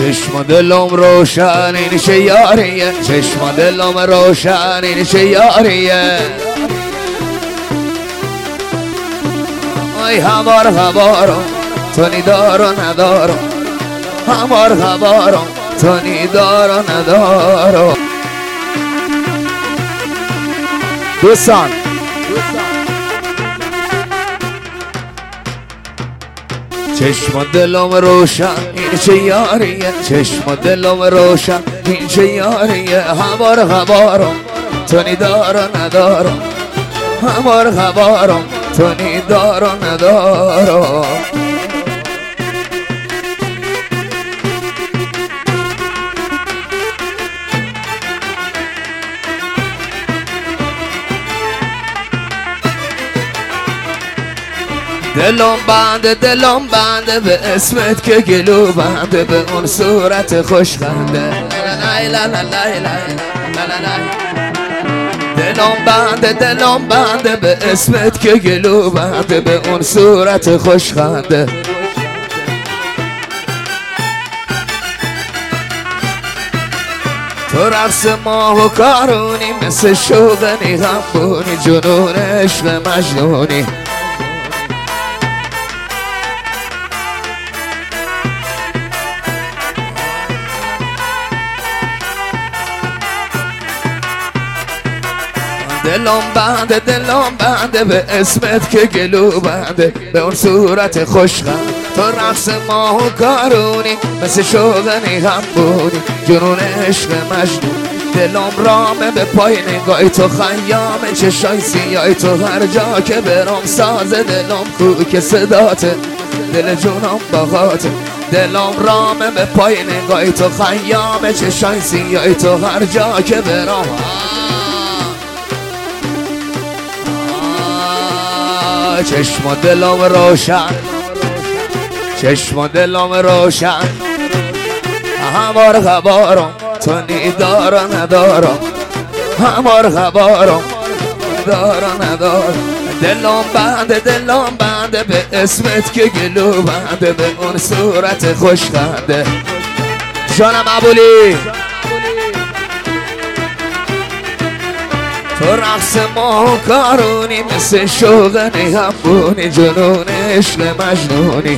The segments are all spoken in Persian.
چشم دلم روشن این چه یاریه، چشم دلم روشن این چه یاریه. ای همار هوارم تو نیدار و ندارم، همار هوارم تو نیدار و ندارم. دوستان چشم دلم روشن این چه یاریه، چشم دلم روشن این چه یاریه. همار هوارم تو نیدار و ندارم، همار هوارم تو نیدار و ندارم. دلم بنده به اسمت که گلو بنده، به اون صورت خوشخنده. دلم بنده به اسمت که گلو بنده، به اون صورت خوشخنده. تو رقص ماه و کارونی، مثل شوق نیغمبونی، جنون عشق مجنونی. دلم بنده به اسمت که گلو بنده، به اون صورت خوشخند. تو رقص ماه و کارونی، مثل شوق نیغمبونی، جنون عشق مجنون. دلم رامه به پای نگاهی تو، خیامه چشای سیاهی تو، هر جا که برام سازه دلم کوک صداته، دل جونم باغاته. دلم رامه به پای نگاهی تو، خیامه چشای سیاهی تو، هر جا که برام. چشم دلم روشن، چشم دلم روشن، همار هوارم تو نیدار و ندارم، همار هوارم دار و ندارم. دلم بنده به اسمت که گلو بنده، به اون صورت خوشخنده. جانم عبولی تو رقص ماه و کارونی، مثل شوق نیغمبونی، جنون عشق مجنونی.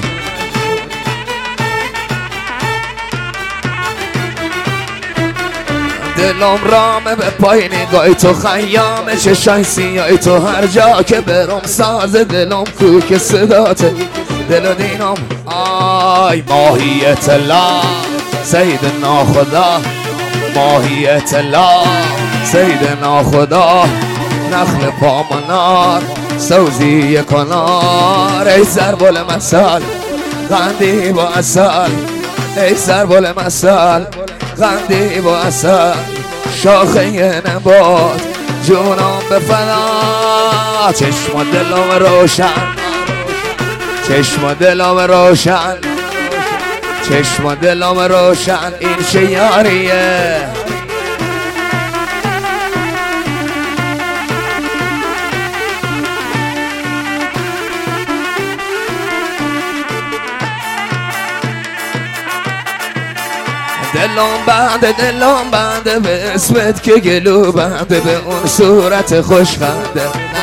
دلم رامه به پای نگاهی تو، خیامه چشای سیاهی تو، هر جا که برم سازه دلم کوک صداته، دل و دینم. آی ماهیت الله سیدنا خدا، ماهیت الله سیدنا خدا، نخل پامنار سوزی کنار. ای سربل مسال غندی با اصل، ای سربل مسال غندی با اصل. شاخه نبات جونم به فنا، چشم دلم روشن، چشم دلم روشن، چشم دلم روشن این چه یاریه. دلم بنده به اسمت که گلو بنده، به اون صورت خوشخنده.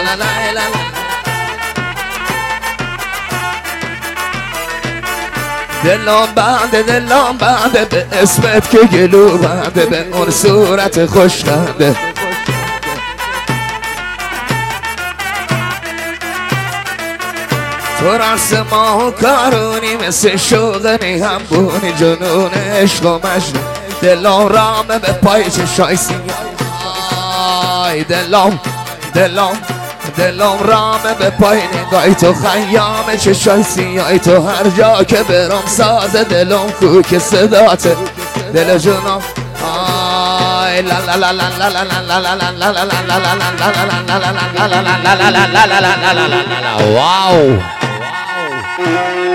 دلم بنده به اسمت که گلو بنده، به اون صورت خوشخنده. تو رقص ماه و کارونی، مثل شوق نیغمبونی، جنون عشق و مجنون. دلم رامه به پای چشای سیاهی، دلم رامه به پای نگاهی تو، خیامه چشای سیاهی تو، هر جا که برام سازه دلم کوک صداته، دل جونم. آی لا لا لا لا لا لا لا لا لا لا لا لا لا. واو